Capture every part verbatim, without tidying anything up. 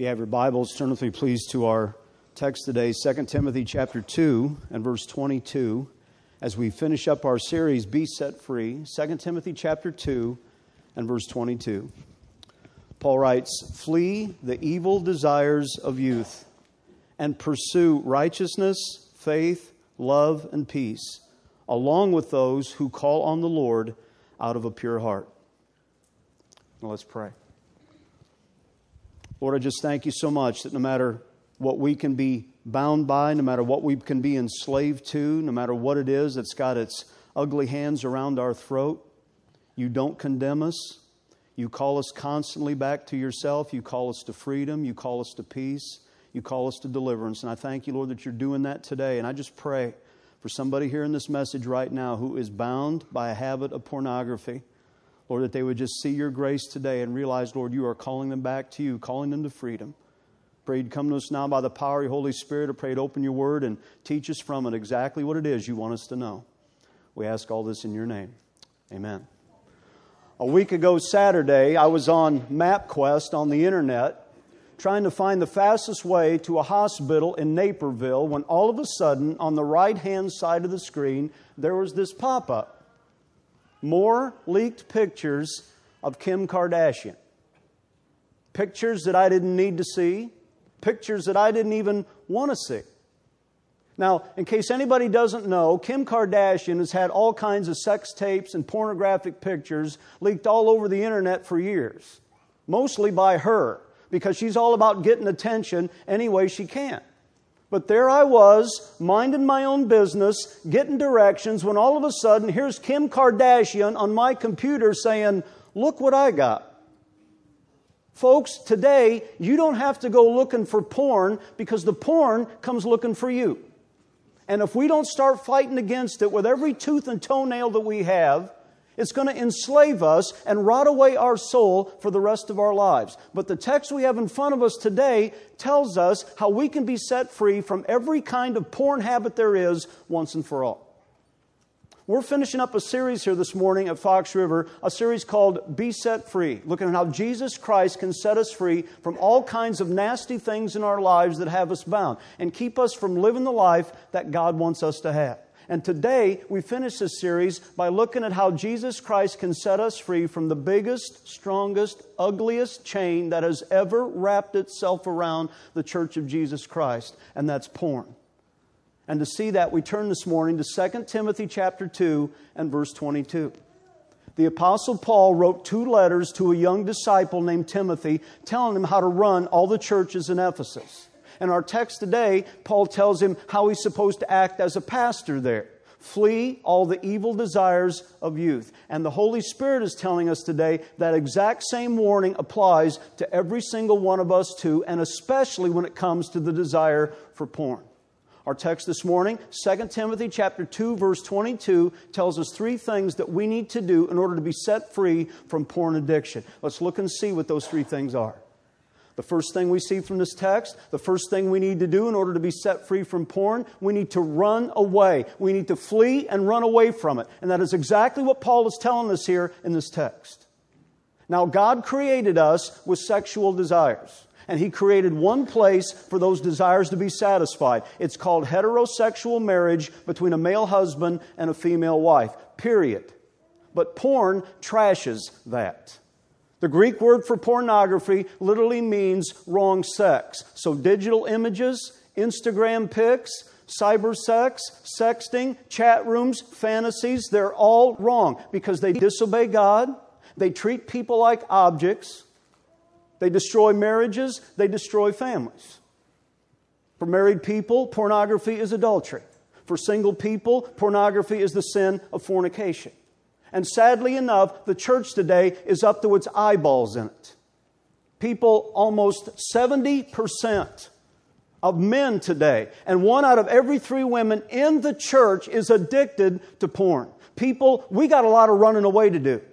If you have your Bibles, turn with me please to our text today, Second Timothy chapter two and verse twenty-two. As we finish up our series, Be Set Free, Second Timothy chapter two and verse twenty-two. Paul writes, "Flee the evil desires of youth and pursue righteousness, faith, love, and peace, along with those who call on the Lord out of a pure heart." Now let's pray. Lord, I just thank you so much that no matter what we can be bound by, no matter what we can be enslaved to, no matter what it is that's got its ugly hands around our throat, you don't condemn us. You call us constantly back to yourself. You call us to freedom. You call us to peace. You call us to deliverance. And I thank you, Lord, that you're doing that today. And I just pray for somebody hearing this message right now who is bound by a habit of pornography, Lord, that they would just see your grace today and realize, Lord, you are calling them back to you, calling them to freedom. Pray you'd come to us now by the power of your Holy Spirit. I pray you'd open your word and teach us from it exactly what it is you want us to know. We ask all this in your name. Amen. A week ago Saturday, I was on MapQuest on the internet trying to find the fastest way to a hospital in Naperville when all of a sudden, on the right-hand side of the screen, there was this pop-up. More leaked pictures of Kim Kardashian. Pictures that I didn't need to see. Pictures that I didn't even want to see. Now, in case anybody doesn't know, Kim Kardashian has had all kinds of sex tapes and pornographic pictures leaked all over the internet for years. Mostly by her, because she's all about getting attention any way she can. But there I was, minding my own business, getting directions, when all of a sudden, here's Kim Kardashian on my computer saying, "Look what I got." Folks, today, you don't have to go looking for porn because the porn comes looking for you. And if we don't start fighting against it with every tooth and toenail that we have, it's going to enslave us and rot away our soul for the rest of our lives. But the text we have in front of us today tells us how we can be set free from every kind of porn habit there is once and for all. We're finishing up a series here this morning at Fox River, a series called Be Set Free, looking at how Jesus Christ can set us free from all kinds of nasty things in our lives that have us bound and keep us from living the life that God wants us to have. And today, we finish this series by looking at how Jesus Christ can set us free from the biggest, strongest, ugliest chain that has ever wrapped itself around the Church of Jesus Christ, and that's porn. And to see that, we turn this morning to Second Timothy chapter two and verse twenty-two. The Apostle Paul wrote two letters to a young disciple named Timothy, telling him how to run all the churches in Ephesus. In our text today, Paul tells him how he's supposed to act as a pastor there. Flee all the evil desires of youth. And the Holy Spirit is telling us today that exact same warning applies to every single one of us too, and especially when it comes to the desire for porn. Our text this morning, Second Timothy chapter two, verse twenty-two, tells us three things that we need to do in order to be set free from porn addiction. Let's look and see what those three things are. The first thing we see from this text, the first thing we need to do in order to be set free from porn, we need to run away. We need to flee and run away from it. And that is exactly what Paul is telling us here in this text. Now, God created us with sexual desires. And He created one place for those desires to be satisfied. It's called heterosexual marriage between a male husband and a female wife. Period. But porn trashes that. The Greek word for pornography literally means wrong sex. So digital images, Instagram pics, cyber sex, sexting, chat rooms, fantasies, they're all wrong because they disobey God. They treat people like objects. They destroy marriages. They destroy families. For married people, pornography is adultery. For single people, pornography is the sin of fornication. And sadly enough, the church today is up to its eyeballs in it. People, almost seventy percent of men today, and one out of every three women in the church is addicted to porn. People, we got a lot of running away to do.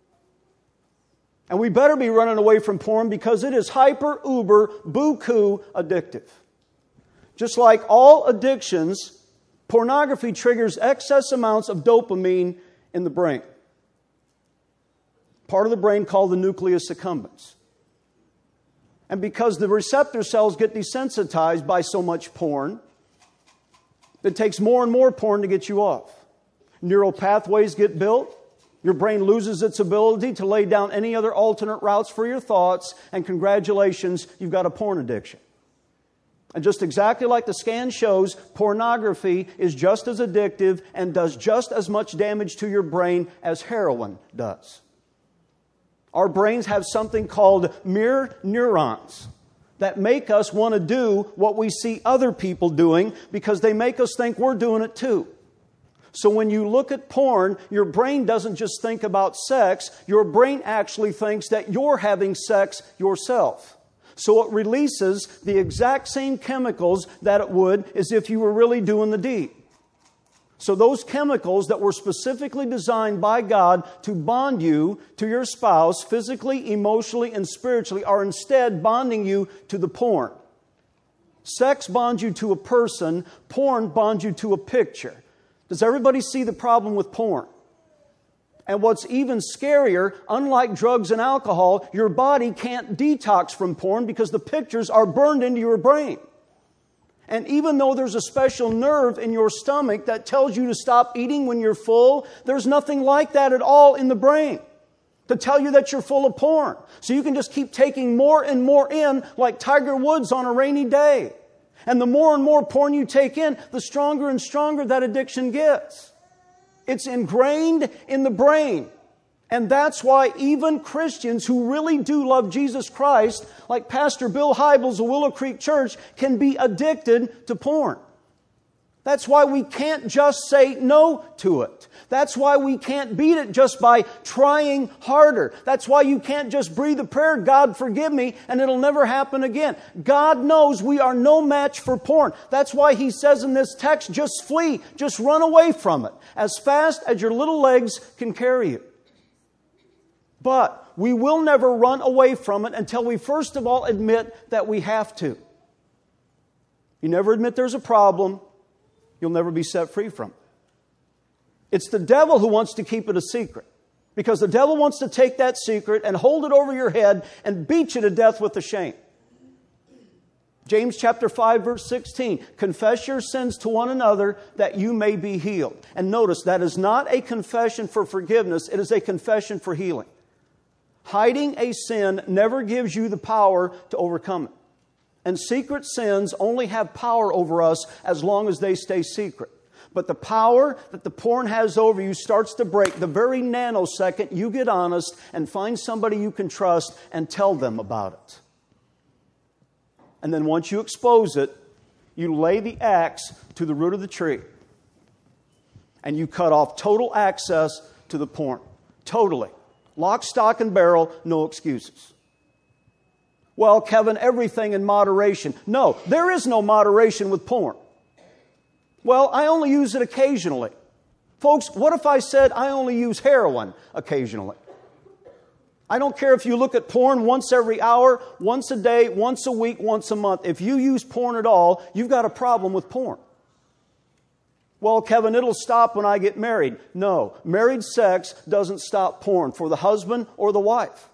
And we better be running away from porn because it is hyper, uber, buku addictive. Just like all addictions, pornography triggers excess amounts of dopamine in the brain. Part of the brain called the nucleus accumbens. And because the receptor cells get desensitized by so much porn, it takes more and more porn to get you off. Neural pathways get built. Your brain loses its ability to lay down any other alternate routes for your thoughts. And congratulations, you've got a porn addiction. And just exactly like the scan shows, pornography is just as addictive and does just as much damage to your brain as heroin does. Our brains have something called mirror neurons that make us want to do what we see other people doing because they make us think we're doing it too. So when you look at porn, your brain doesn't just think about sex, your brain actually thinks that you're having sex yourself. So it releases the exact same chemicals that it would as if you were really doing the deed. So those chemicals that were specifically designed by God to bond you to your spouse physically, emotionally, and spiritually are instead bonding you to the porn. Sex bonds you to a person, porn bonds you to a picture. Does everybody see the problem with porn? And what's even scarier, unlike drugs and alcohol, your body can't detox from porn because the pictures are burned into your brain. And even though there's a special nerve in your stomach that tells you to stop eating when you're full, there's nothing like that at all in the brain to tell you that you're full of porn. So you can just keep taking more and more in like Tiger Woods on a rainy day. And the more and more porn you take in, the stronger and stronger that addiction gets. It's ingrained in the brain. And that's why even Christians who really do love Jesus Christ, like Pastor Bill Hybels of Willow Creek Church, can be addicted to porn. That's why we can't just say no to it. That's why we can't beat it just by trying harder. That's why you can't just breathe a prayer, God forgive me, and it'll never happen again. God knows we are no match for porn. That's why He says in this text, just flee, just run away from it, as fast as your little legs can carry you. But we will never run away from it until we first of all admit that we have to. You never admit there's a problem, you'll never be set free from it. It's the devil who wants to keep it a secret. Because the devil wants to take that secret and hold it over your head and beat you to death with the shame. James chapter five verse sixteen, confess your sins to one another that you may be healed. And notice that is not a confession for forgiveness, it is a confession for healing. Hiding a sin never gives you the power to overcome it. And secret sins only have power over us as long as they stay secret. But the power that the porn has over you starts to break the very nanosecond you get honest and find somebody you can trust and tell them about it. And then once you expose it, you lay the axe to the root of the tree. And you cut off total access to the porn. Totally. Lock, stock, and barrel, no excuses. Well, Kevin, everything in moderation. No, there is no moderation with porn. Well, I only use it occasionally. Folks, what if I said I only use heroin occasionally? I don't care if you look at porn once every hour, once a day, once a week, once a month. If you use porn at all, you've got a problem with porn. Well, Kevin, it'll stop when I get married. No, married sex doesn't stop porn for the husband or the wife.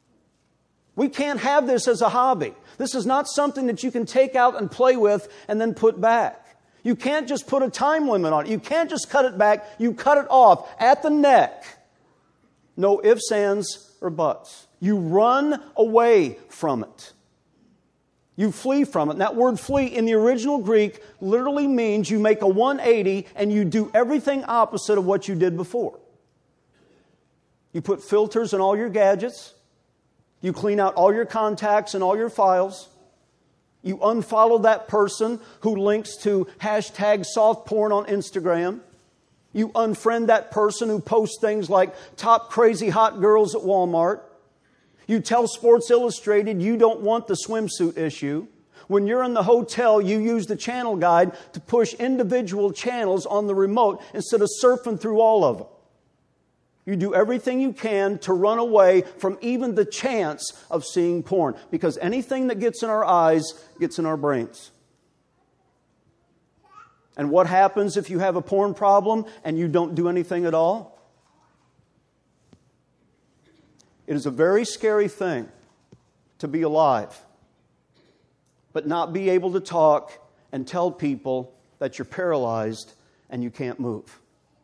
We can't have this as a hobby. This is not something that you can take out and play with and then put back. You can't just put a time limit on it. You can't just cut it back. You cut it off at the neck. No ifs, ands, or buts. You run away from it. You flee from it. And that word flee in the original Greek literally means you make a one eighty and you do everything opposite of what you did before. You put filters on all your gadgets. You clean out all your contacts and all your files. You unfollow that person who links to hashtag soft porn on Instagram. You unfriend that person who posts things like top crazy hot girls at Walmart. You tell Sports Illustrated you don't want the swimsuit issue. When you're in the hotel, you use the channel guide to push individual channels on the remote instead of surfing through all of them. You do everything you can to run away from even the chance of seeing porn. Because anything that gets in our eyes gets in our brains. And what happens if you have a porn problem and you don't do anything at all? It is a very scary thing to be alive but not be able to talk and tell people that you're paralyzed and you can't move.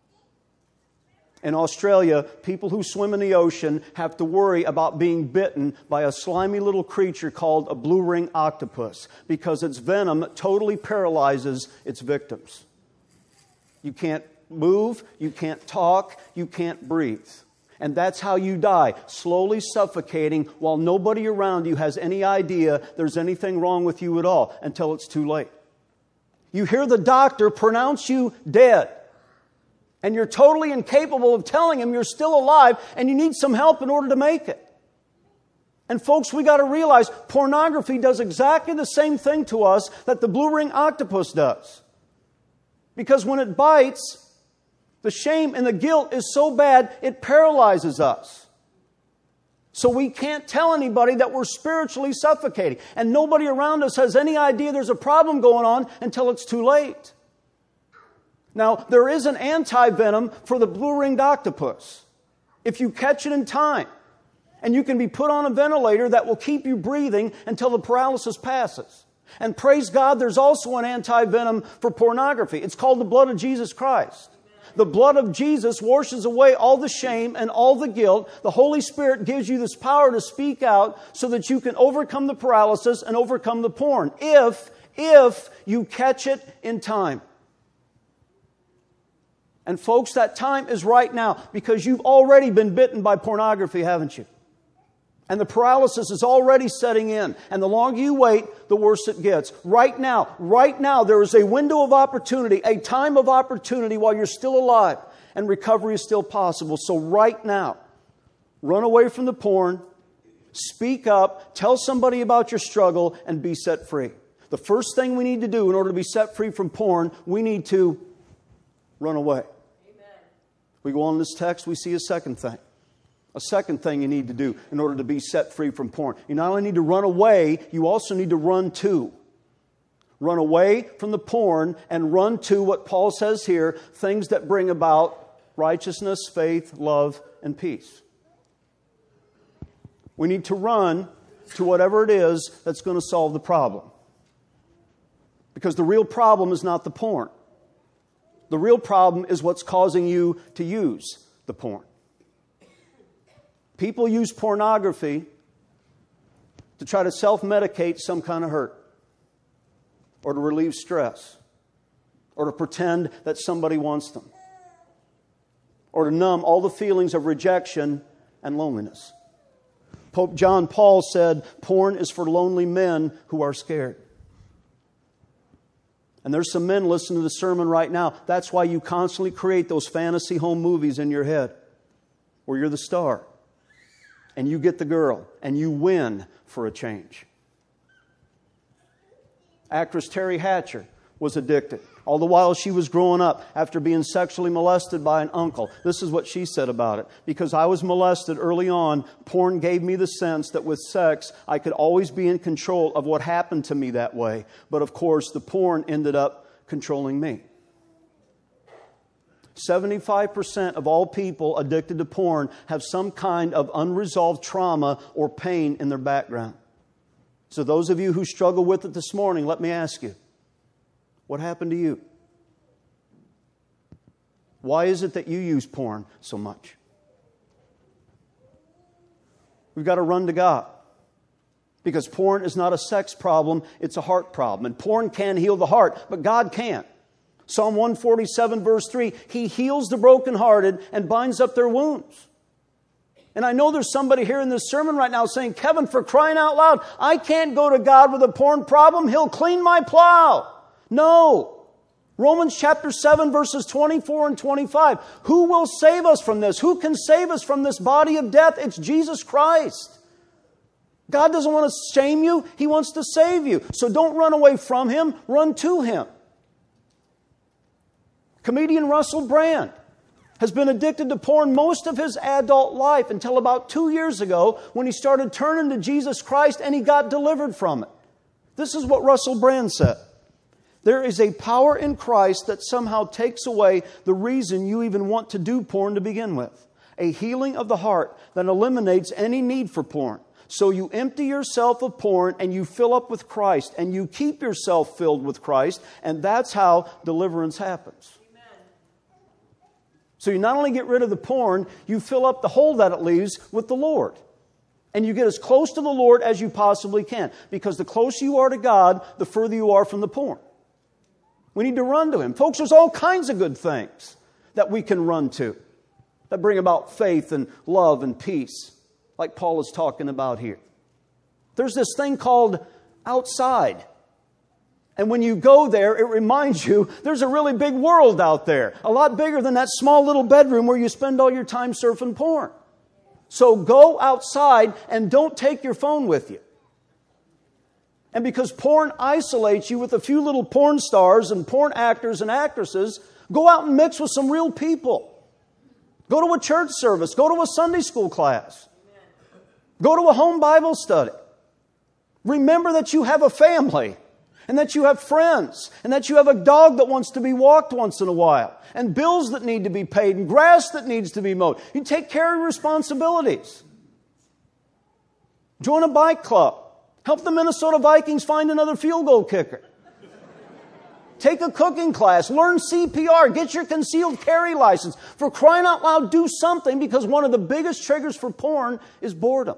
In Australia, people who swim in the ocean have to worry about being bitten by a slimy little creature called a blue ring octopus because its venom totally paralyzes its victims. You can't move, you can't talk, you can't breathe. And that's how you die, slowly suffocating while nobody around you has any idea there's anything wrong with you at all until it's too late. You hear the doctor pronounce you dead. And you're totally incapable of telling him you're still alive and you need some help in order to make it. And folks, we got to realize pornography does exactly the same thing to us that the blue ring octopus does. Because when it bites, the shame and the guilt is so bad, it paralyzes us. So we can't tell anybody that we're spiritually suffocating. And nobody around us has any idea there's a problem going on until it's too late. Now, there is an anti-venom for the blue-ringed octopus. If you catch it in time, and you can be put on a ventilator that will keep you breathing until the paralysis passes. And praise God, there's also an anti-venom for pornography. It's called the blood of Jesus Christ. The blood of Jesus washes away all the shame and all the guilt. The Holy Spirit gives you this power to speak out so that you can overcome the paralysis and overcome the porn. If, if you catch it in time. And folks, that time is right now because you've already been bitten by pornography, haven't you? And the paralysis is already setting in. And the longer you wait, the worse it gets. Right now, right now, there is a window of opportunity, a time of opportunity while you're still alive. And recovery is still possible. So right now, run away from the porn, speak up, tell somebody about your struggle, and be set free. The first thing we need to do in order to be set free from porn, we need to run away. We go on this text, we see a second thing. A second thing you need to do in order to be set free from porn. You not only need to run away, you also need to run to. Run away from the porn and run to what Paul says here, things that bring about righteousness, faith, love, and peace. We need to run to whatever it is that's going to solve the problem. Because the real problem is not the porn. The real problem is what's causing you to use the porn. People use pornography to try to self-medicate some kind of hurt, or to relieve stress, or to pretend that somebody wants them, or to numb all the feelings of rejection and loneliness. Pope John Paul said, porn is for lonely men who are scared. And there's some men listening to the sermon right now. That's why you constantly create those fantasy home movies in your head where you're the star and you get the girl and you win for a change. Actress Terry Hatcher was addicted. All the while she was growing up after being sexually molested by an uncle. This is what she said about it. Because I was molested early on, porn gave me the sense that with sex, I could always be in control of what happened to me that way. But of course, the porn ended up controlling me. seventy-five percent of all people addicted to porn have some kind of unresolved trauma or pain in their background. So those of you who struggle with it this morning, let me ask you, what happened to you? Why is it that you use porn so much? We've got to run to God. Because porn is not a sex problem, it's a heart problem. And porn can heal the heart, but God can't. Psalm one forty-seven verse three, He heals the brokenhearted and binds up their wounds. And I know there's somebody here in this sermon right now saying, Kevin, for crying out loud, I can't go to God with a porn problem. He'll clean my plow. No. Romans chapter seven verses twenty-four and twenty-five. Who will save us from this? Who can save us from this body of death? It's Jesus Christ. God doesn't want to shame you. He wants to save you. So don't run away from Him. Run to Him. Comedian Russell Brand has been addicted to porn most of his adult life until about two years ago when he started turning to Jesus Christ and he got delivered from it. This is what Russell Brand said. There is a power in Christ that somehow takes away the reason you even want to do porn to begin with. A healing of the heart that eliminates any need for porn. So you empty yourself of porn and you fill up with Christ and you keep yourself filled with Christ, and that's how deliverance happens. Amen. So you not only get rid of the porn, you fill up the hole that it leaves with the Lord. And you get as close to the Lord as you possibly can. Because the closer you are to God, the further you are from the porn. We need to run to Him. Folks, there's all kinds of good things that we can run to that bring about faith and love and peace, like Paul is talking about here. There's this thing called outside. And when you go there, it reminds you there's a really big world out there. A lot bigger than that small little bedroom where you spend all your time surfing porn. So go outside and don't take your phone with you. And because porn isolates you with a few little porn stars and porn actors and actresses, go out and mix with some real people. Go to a church service. Go to a Sunday school class. Go to a home Bible study. Remember that you have a family and that you have friends and that you have a dog that wants to be walked once in a while and bills that need to be paid and grass that needs to be mowed. You take care of your responsibilities. Join a bike club. Help the Minnesota Vikings find another field goal kicker. Take a cooking class. Learn C P R. Get your concealed carry license. For crying out loud, do something, because one of the biggest triggers for porn is boredom.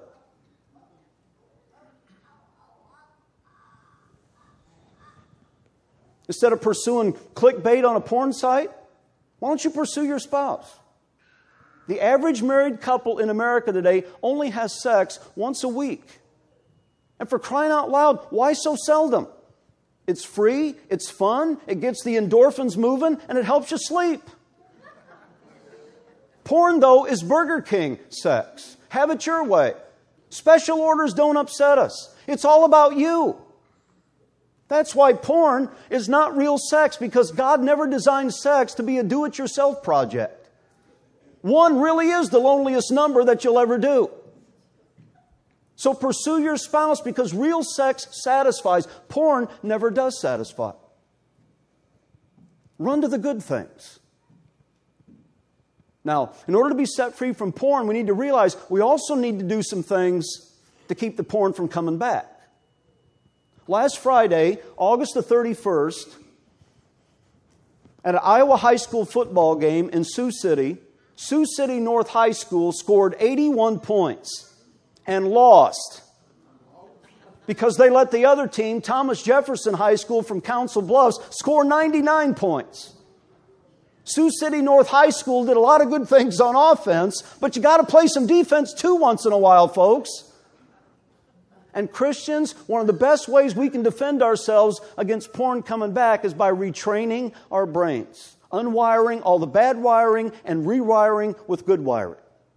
Instead of pursuing clickbait on a porn site, why don't you pursue your spouse? The average married couple in America today only has sex once a week. And for crying out loud, why so seldom? It's free, it's fun, it gets the endorphins moving, and it helps you sleep. Porn, though, is Burger King sex. Have it your way. Special orders don't upset us. It's all about you. That's why porn is not real sex, because God never designed sex to be a do-it-yourself project. One really is the loneliest number that you'll ever do. So pursue your spouse, because real sex satisfies. Porn never does satisfy. Run to the good things. Now, in order to be set free from porn, we need to realize we also need to do some things to keep the porn from coming back. Last Friday, August the thirty-first, at an Iowa high school football game in Sioux City, Sioux City North High School scored eighty-one points. And lost because they let the other team, Thomas Jefferson High School from Council Bluffs, score ninety-nine points. Sioux City North High School did a lot of good things on offense, but you got to play some defense too once in a while, folks. And Christians, one of the best ways we can defend ourselves against porn coming back is by retraining our brains, unwiring all the bad wiring and rewiring with good wiring.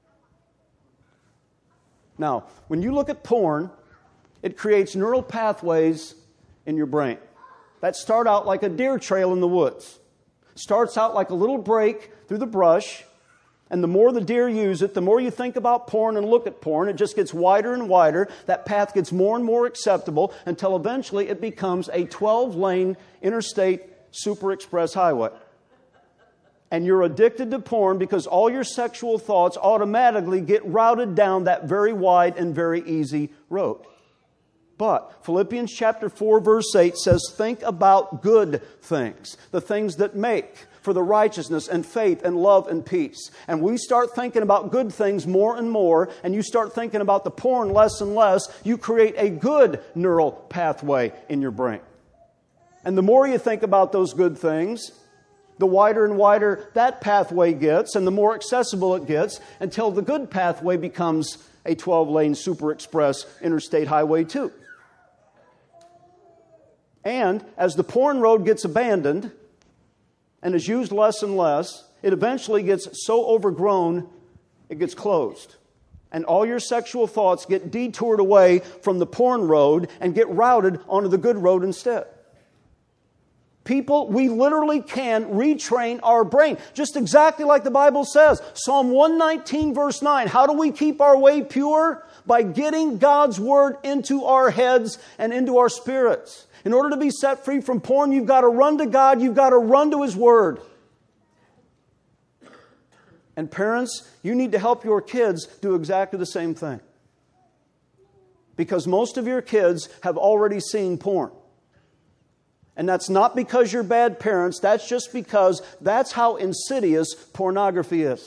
Now, when you look at porn, it creates neural pathways in your brain that start out like a deer trail in the woods. Starts out like a little break through the brush, and the more the deer use it, the more you think about porn and look at porn, it just gets wider and wider. That path gets more and more acceptable until eventually it becomes a twelve-lane interstate super express highway. And you're addicted to porn because all your sexual thoughts automatically get routed down that very wide and very easy road. But Philippians chapter four verse eight says, think about good things, the things that make for the righteousness and faith and love and peace. And we start thinking about good things more and more, and you start thinking about the porn less and less, you create a good neural pathway in your brain. And the more you think about those good things, the wider and wider that pathway gets, and the more accessible it gets, until the good pathway becomes a twelve-lane super express interstate highway too. And as the porn road gets abandoned and is used less and less, it eventually gets so overgrown it gets closed. And all your sexual thoughts get detoured away from the porn road and get routed onto the good road instead. People, we literally can retrain our brain, just exactly like the Bible says. Psalm one nineteen verse nine, how do we keep our way pure? By getting God's Word into our heads and into our spirits. In order to be set free from porn, you've got to run to God, you've got to run to His Word. And parents, you need to help your kids do exactly the same thing. Because most of your kids have already seen porn. And that's not because you're bad parents. That's just because that's how insidious pornography is.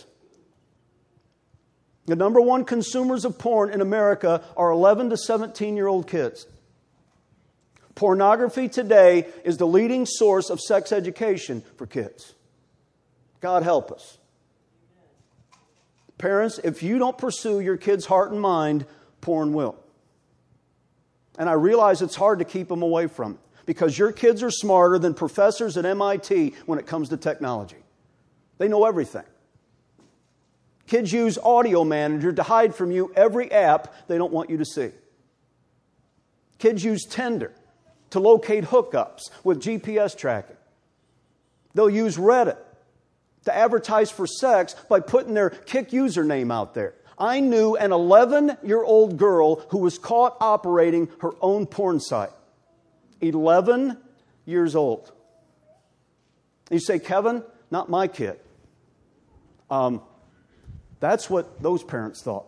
The number one consumers of porn in America are eleven to seventeen-year-old kids. Pornography today is the leading source of sex education for kids. God help us. Parents, if you don't pursue your kids' heart and mind, porn will. And I realize it's hard to keep them away from it, because your kids are smarter than professors at M I T when it comes to technology. They know everything. Kids use Audio Manager to hide from you every app they don't want you to see. Kids use Tinder to locate hookups with G P S tracking. They'll use Reddit to advertise for sex by putting their Kik username out there. I knew an eleven-year-old girl who was caught operating her own porn site. eleven years old. You say, Kevin, not my kid. Um, that's what those parents thought.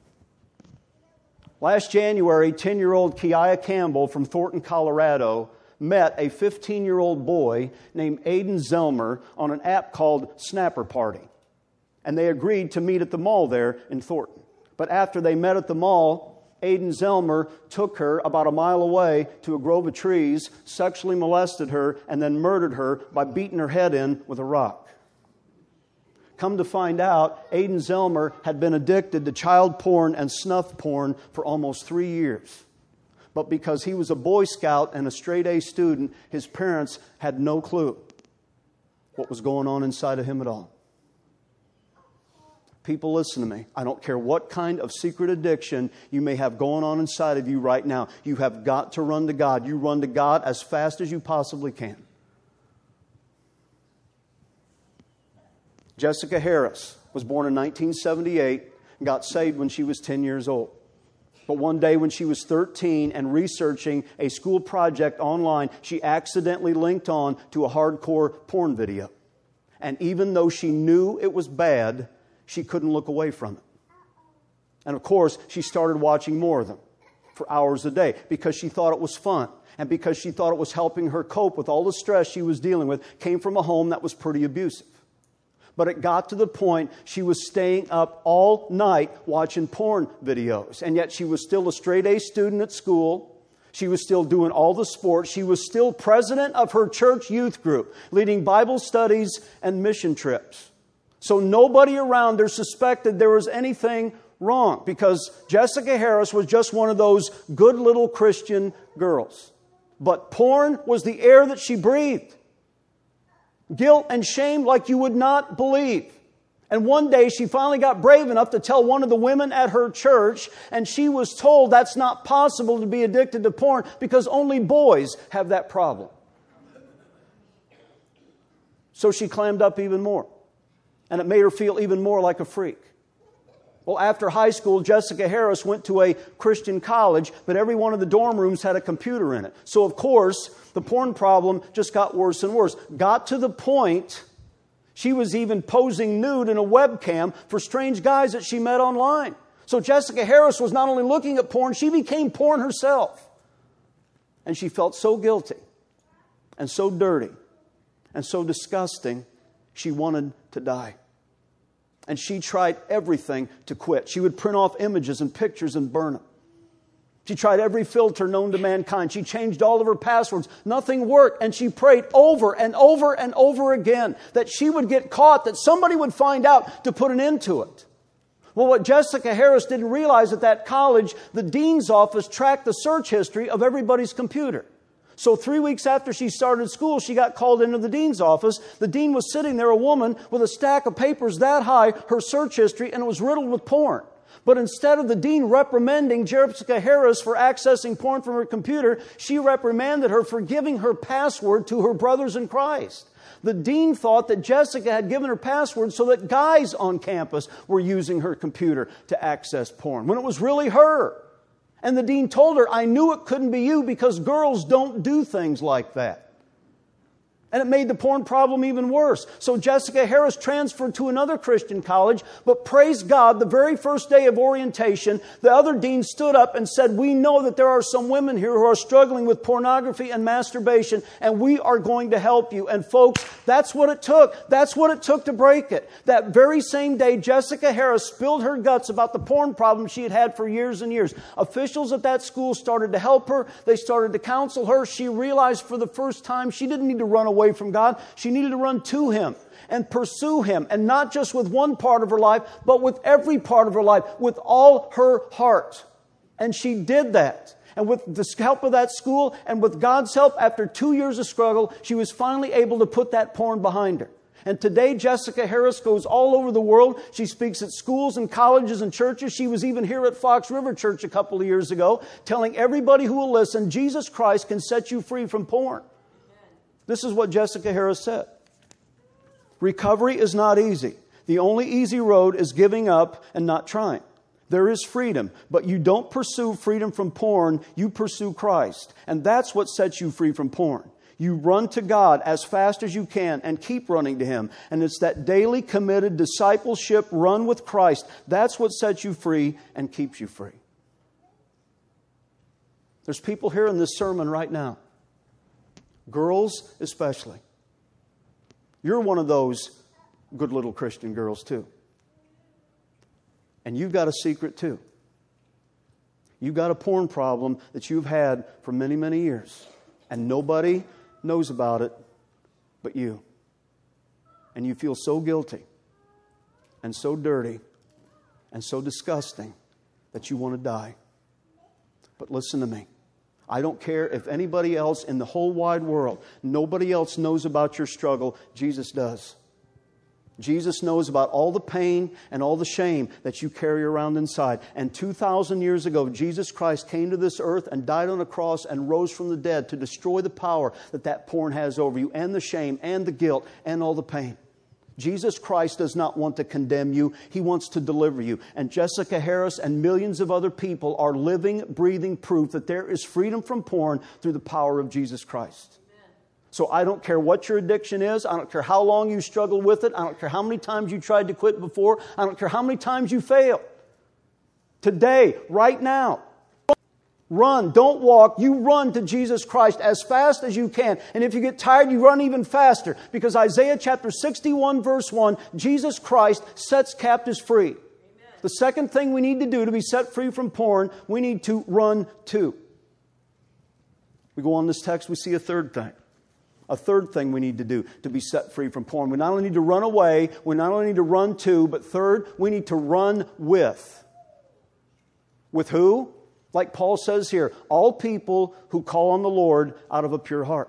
Last January, ten-year-old Kiah Campbell from Thornton, Colorado, met a fifteen-year-old boy named Aiden Zelmer on an app called Snapper Party. And they agreed to meet at the mall there in Thornton. But after they met at the mall, Aiden Zelmer took her about a mile away to a grove of trees, sexually molested her, and then murdered her by beating her head in with a rock. Come to find out, Aiden Zelmer had been addicted to child porn and snuff porn for almost three years. But because he was a Boy Scout and a straight-A student, his parents had no clue what was going on inside of him at all. People, listen to me. I don't care what kind of secret addiction you may have going on inside of you right now. You have got to run to God. You run to God as fast as you possibly can. Jessica Harris was born in nineteen seventy-eight and got saved when she was ten years old. But one day when she was thirteen and researching a school project online, she accidentally linked on to a hardcore porn video. And even though she knew it was bad, she couldn't look away from it. And of course, she started watching more of them for hours a day because she thought it was fun and because she thought it was helping her cope with all the stress she was dealing with. Came from a home that was pretty abusive. But it got to the point she was staying up all night watching porn videos. And yet she was still a straight-A student at school. She was still doing all the sports. She was still president of her church youth group, leading Bible studies and mission trips. So nobody around there suspected there was anything wrong, because Jessica Harris was just one of those good little Christian girls. But porn was the air that she breathed. Guilt and shame like you would not believe. And one day she finally got brave enough to tell one of the women at her church, and she was told that's not possible to be addicted to porn because only boys have that problem. So she clammed up even more, and it made her feel even more like a freak. Well, after high school, Jessica Harris went to a Christian college, but every one of the dorm rooms had a computer in it. So, of course, the porn problem just got worse and worse. Got to the point she was even posing nude in a webcam for strange guys that she met online. So Jessica Harris was not only looking at porn, she became porn herself. And she felt so guilty and so dirty and so disgusting, she wanted to die. And she tried everything to quit. She would print off images and pictures and burn them. She tried every filter known to mankind. She changed all of her passwords. Nothing worked. And she prayed over and over and over again that she would get caught, that somebody would find out to put an end to it. Well, what Jessica Harris didn't realize at that college, the dean's office tracked the search history of everybody's computer. So three weeks after she started school, she got called into the dean's office. The dean was sitting there, a woman with a stack of papers that high, her search history, and it was riddled with porn. But instead of the dean reprimanding Jessica Harris for accessing porn from her computer, she reprimanded her for giving her password to her brothers in Christ. The dean thought that Jessica had given her password so that guys on campus were using her computer to access porn, when it was really her. And the dean told her, I knew it couldn't be you because girls don't do things like that. And it made the porn problem even worse. So Jessica Harris transferred to another Christian college, but praise God, the very first day of orientation, the other dean stood up and said, we know that there are some women here who are struggling with pornography and masturbation, and we are going to help you. And folks, that's what it took. That's what it took to break it. That very same day, Jessica Harris spilled her guts about the porn problem she had had for years and years. Officials at that school started to help her. They started to counsel her. She realized for the first time she didn't need to run away from God. She needed to run to Him and pursue Him, and not just with one part of her life, but with every part of her life, with all her heart. And she did that. And with the help of that school and with God's help, after two years of struggle, she was finally able to put that porn behind her. And today, Jessica Harris goes all over the world. She speaks at schools and colleges and churches. She was even here at Fox River Church a couple of years ago, telling everybody who will listen, Jesus Christ can set you free from porn. This is what Jessica Harris said. Recovery is not easy. The only easy road is giving up and not trying. There is freedom, but you don't pursue freedom from porn, you pursue Christ. And that's what sets you free from porn. You run to God as fast as you can and keep running to Him. And it's that daily committed discipleship run with Christ. That's what sets you free and keeps you free. There's people here in this sermon right now. Girls especially. You're one of those good little Christian girls too. And you've got a secret too. You've got a porn problem that you've had for many, many years. And nobody knows about it but you. And you feel so guilty and so dirty and so disgusting that you want to die. But listen to me. I don't care if anybody else in the whole wide world, nobody else knows about your struggle. Jesus does. Jesus knows about all the pain and all the shame that you carry around inside. And two thousand years ago, Jesus Christ came to this earth and died on a cross and rose from the dead to destroy the power that that porn has over you, and the shame and the guilt and all the pain. Jesus Christ does not want to condemn you. He wants to deliver you. And Jessica Harris and millions of other people are living, breathing proof that there is freedom from porn through the power of Jesus Christ. Amen. So I don't care what your addiction is. I don't care how long you struggle with it. I don't care how many times you tried to quit before. I don't care how many times you failed. Today, right now, run, don't walk. You run to Jesus Christ as fast as you can. And if you get tired, you run even faster. Because Isaiah chapter sixty-one verse one, Jesus Christ sets captives free. Amen. The second thing we need to do to be set free from porn, we need to run to. We go on this text, we see a third thing. A third thing we need to do to be set free from porn. We not only need to run away, we not only need to run to, but third, we need to run with. With who? Like Paul says here, all people who call on the Lord out of a pure heart.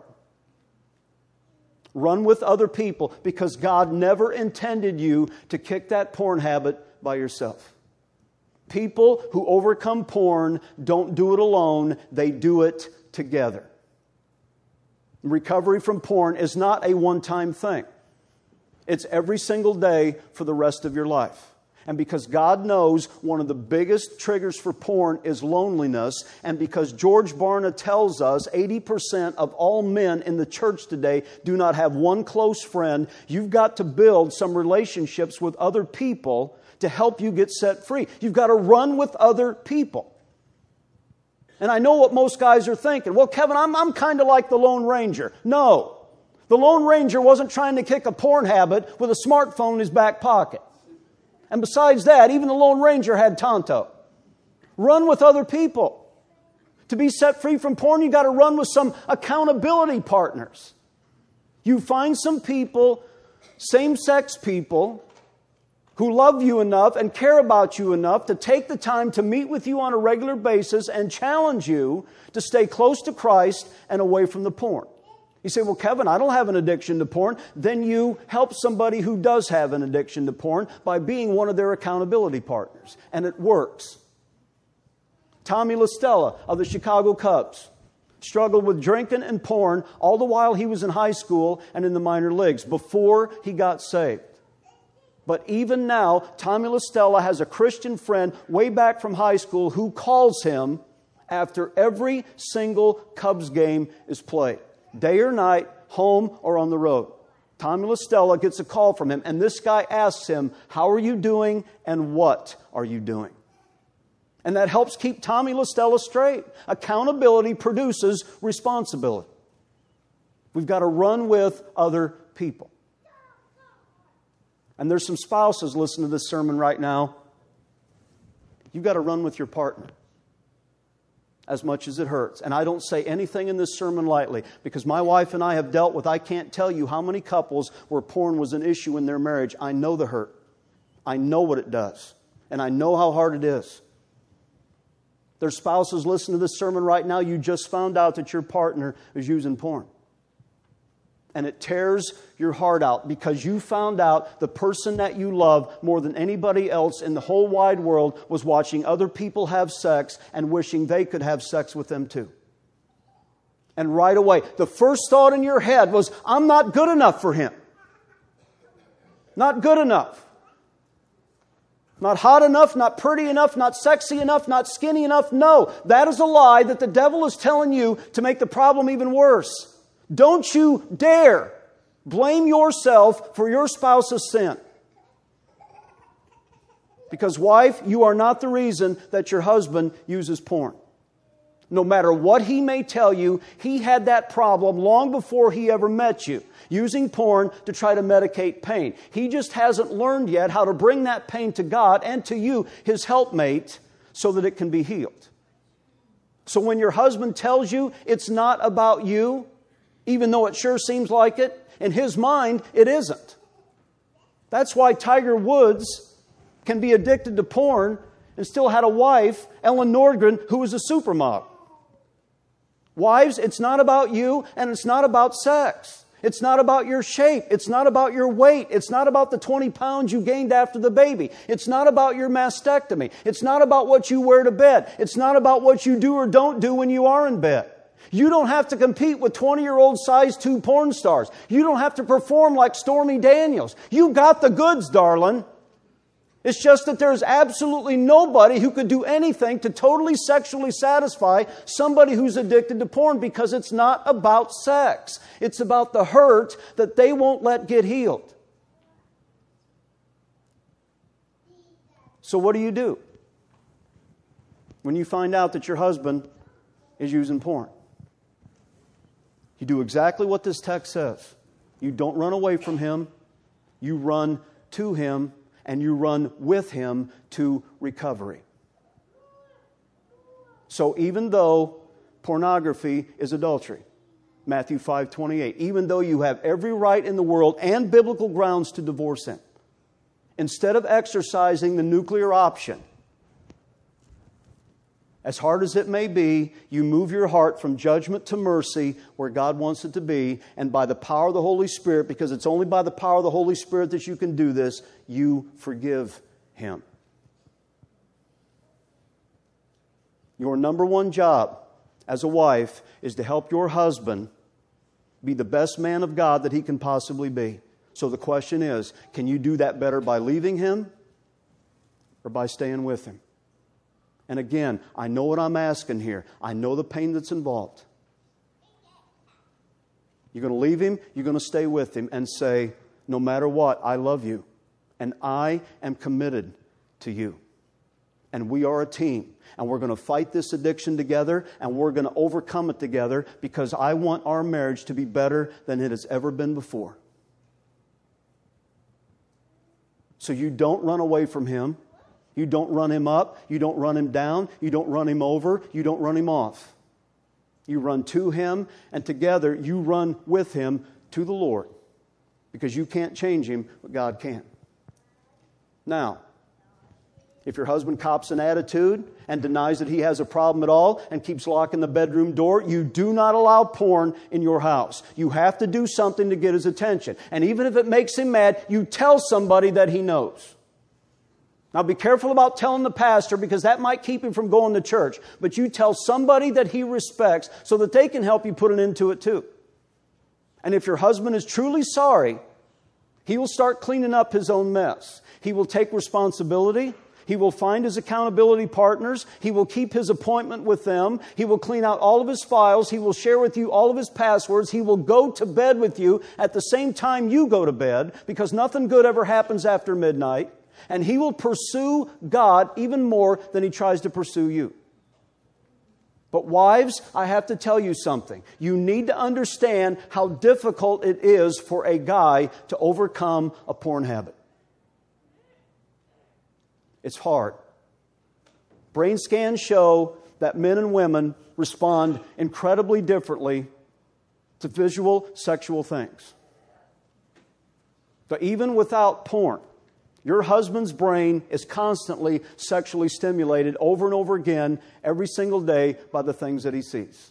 Run with other people because God never intended you to kick that porn habit by yourself. People who overcome porn don't do it alone, they do it together. Recovery from porn is not a one-time thing. It's every single day for the rest of your life. And because God knows one of the biggest triggers for porn is loneliness, and because George Barna tells us eighty percent of all men in the church today do not have one close friend, you've got to build some relationships with other people to help you get set free. You've got to run with other people. And I know what most guys are thinking. Well, Kevin, I'm, I'm kind of like the Lone Ranger. No. The Lone Ranger wasn't trying to kick a porn habit with a smartphone in his back pocket. And besides that, even the Lone Ranger had Tonto. Run with other people. To be set free from porn, you've got to run with some accountability partners. You find some people, same-sex people, who love you enough and care about you enough to take the time to meet with you on a regular basis and challenge you to stay close to Christ and away from the porn. You say, well, Kevin, I don't have an addiction to porn. Then you help somebody who does have an addiction to porn by being one of their accountability partners. And it works. Tommy LaStella of the Chicago Cubs struggled with drinking and porn all the while he was in high school and in the minor leagues before he got saved. But even now, Tommy LaStella has a Christian friend way back from high school who calls him after every single Cubs game is played. Day or night, home or on the road. Tommy LaStella gets a call from him, and this guy asks him, how are you doing and what are you doing? And that helps keep Tommy LaStella straight. Accountability produces responsibility. We've got to run with other people. And there's some spouses listening to this sermon right now. You've got to run with your partner as much as it hurts. And I don't say anything in this sermon lightly, because my wife and I have dealt with, I can't tell you how many couples where porn was an issue in their marriage. I know the hurt. I know what it does. And I know how hard it is. There's spouses listening to this sermon right now, you just found out that your partner is using porn. And it tears your heart out because you found out the person that you love more than anybody else in the whole wide world was watching other people have sex and wishing they could have sex with them too. And right away, the first thought in your head was, I'm not good enough for him. Not good enough. Not hot enough, not pretty enough, not sexy enough, not skinny enough. No, that is a lie that the devil is telling you to make the problem even worse. Don't you dare blame yourself for your spouse's sin. Because, wife, you are not the reason that your husband uses porn. No matter what he may tell you, he had that problem long before he ever met you, using porn to try to medicate pain. He just hasn't learned yet how to bring that pain to God and to you, his helpmate, so that it can be healed. So when your husband tells you it's not about you, even though it sure seems like it, in his mind, it isn't. That's why Tiger Woods can be addicted to porn and still had a wife, Ellen Nordgren, who was a supermodel. Wives, it's not about you and it's not about sex. It's not about your shape. It's not about your weight. It's not about the twenty pounds you gained after the baby. It's not about your mastectomy. It's not about what you wear to bed. It's not about what you do or don't do when you are in bed. You don't have to compete with twenty-year-old size two porn stars. You don't have to perform like Stormy Daniels. You got the goods, darling. It's just that there's absolutely nobody who could do anything to totally sexually satisfy somebody who's addicted to porn, because it's not about sex. It's about the hurt that they won't let get healed. So what do you do when you find out that your husband is using porn? You do exactly what this text says. You don't run away from him. You run to him, and you run with him to recovery. So even though pornography is adultery, Matthew five twenty-eight, even though you have every right in the world and biblical grounds to divorce him, instead of exercising the nuclear option, as hard as it may be, you move your heart from judgment to mercy where God wants it to be. And by the power of the Holy Spirit, because it's only by the power of the Holy Spirit that you can do this, you forgive him. Your number one job as a wife is to help your husband be the best man of God that he can possibly be. So the question is, can you do that better by leaving him or by staying with him? And again, I know what I'm asking here. I know the pain that's involved. You're going to leave him, you're going to stay with him and say, no matter what, I love you. And I am committed to you. And we are a team. And we're going to fight this addiction together, and we're going to overcome it together, because I want our marriage to be better than it has ever been before. So you don't run away from him. You don't run him up. You don't run him down. You don't run him over. You don't run him off. You run to him, and together you run with him to the Lord, because you can't change him, but God can. Now, if your husband cops an attitude and denies that he has a problem at all and keeps locking the bedroom door, you do not allow porn in your house. You have to do something to get his attention. And even if it makes him mad, you tell somebody that he knows. Now be careful about telling the pastor, because that might keep him from going to church. But you tell somebody that he respects so that they can help you put an end to it too. And if your husband is truly sorry, he will start cleaning up his own mess. He will take responsibility. He will find his accountability partners. He will keep his appointment with them. He will clean out all of his files. He will share with you all of his passwords. He will go to bed with you at the same time you go to bed, because nothing good ever happens after midnight. And he will pursue God even more than he tries to pursue you. But wives, I have to tell you something. You need to understand how difficult it is for a guy to overcome a porn habit. It's hard. Brain scans show that men and women respond incredibly differently to visual sexual things. But even without porn, your husband's brain is constantly sexually stimulated over and over again every single day by the things that he sees.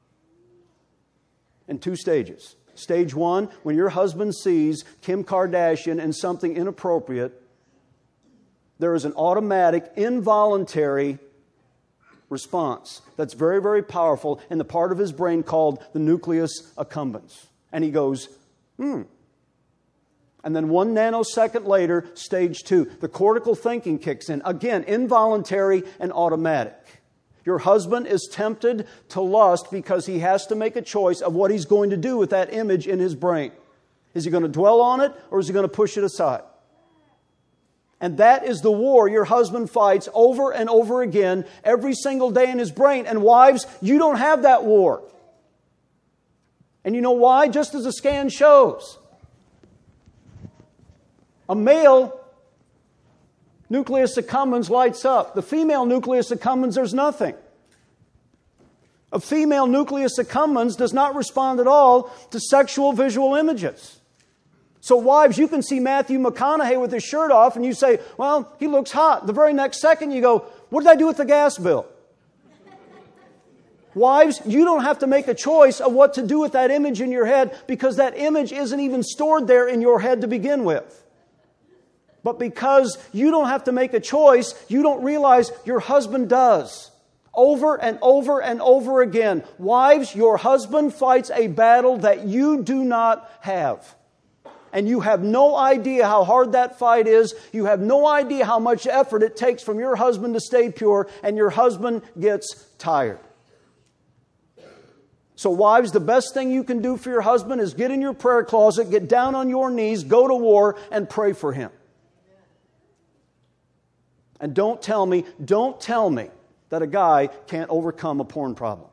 In two stages. Stage one, when your husband sees Kim Kardashian in something inappropriate, there is an automatic, involuntary response that's very, very powerful in the part of his brain called the nucleus accumbens. And he goes, hmm. And then one nanosecond later, stage two, the cortical thinking kicks in. Again, involuntary and automatic. Your husband is tempted to lust because he has to make a choice of what he's going to do with that image in his brain. Is he going to dwell on it, or is he going to push it aside? And that is the war your husband fights over and over again every single day in his brain. And wives, you don't have that war. And you know why? Just as the scan shows. A male nucleus accumbens lights up. The female nucleus accumbens, there's nothing. A female nucleus accumbens does not respond at all to sexual visual images. So wives, you can see Matthew McConaughey with his shirt off and you say, well, he looks hot. The very next second you go, what did I do with the gas bill? Wives, you don't have to make a choice of what to do with that image in your head, because that image isn't even stored there in your head to begin with. But because you don't have to make a choice, you don't realize your husband does. Over and over and over again. Wives, your husband fights a battle that you do not have. And you have no idea how hard that fight is. You have no idea how much effort it takes from your husband to stay pure, and your husband gets tired. So wives, the best thing you can do for your husband is get in your prayer closet, get down on your knees, go to war, and pray for him. And don't tell me, don't tell me that a guy can't overcome a porn problem.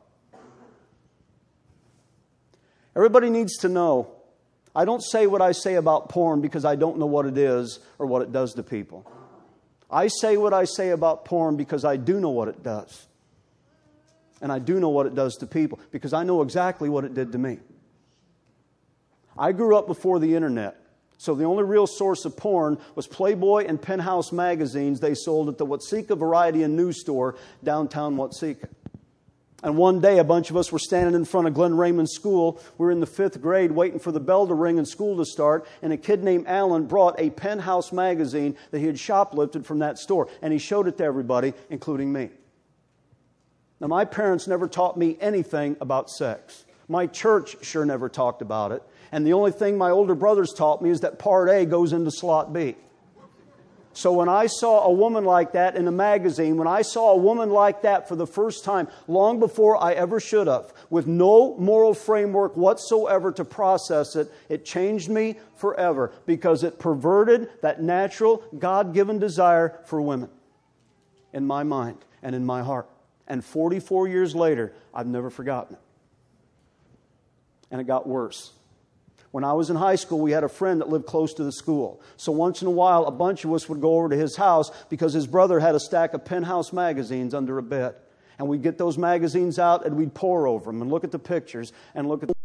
Everybody needs to know, I don't say what I say about porn because I don't know what it is or what it does to people. I say what I say about porn because I do know what it does. And I do know what it does to people because I know exactly what it did to me. I grew up before the internet. So the only real source of porn was Playboy and Penthouse magazines they sold at the Watseka Variety and News Store downtown Watseka. And one day, a bunch of us were standing in front of Glen Raymond School. We were in the fifth grade waiting for the bell to ring and school to start. And a kid named Alan brought a Penthouse magazine that he had shoplifted from that store. And he showed it to everybody, including me. Now, my parents never taught me anything about sex. My church sure never talked about it. And the only thing my older brothers taught me is that Part A goes into Slot B. So when I saw a woman like that in a magazine, when I saw a woman like that for the first time, long before I ever should have, with no moral framework whatsoever to process it, it changed me forever because it perverted that natural, God-given desire for women in my mind and in my heart. And forty-four years later, I've never forgotten it. And it got worse. When I was in high school, we had a friend that lived close to the school. So once in a while, a bunch of us would go over to his house because his brother had a stack of Penthouse magazines under a bed. And we'd get those magazines out and we'd pore over them and look at the pictures and look at the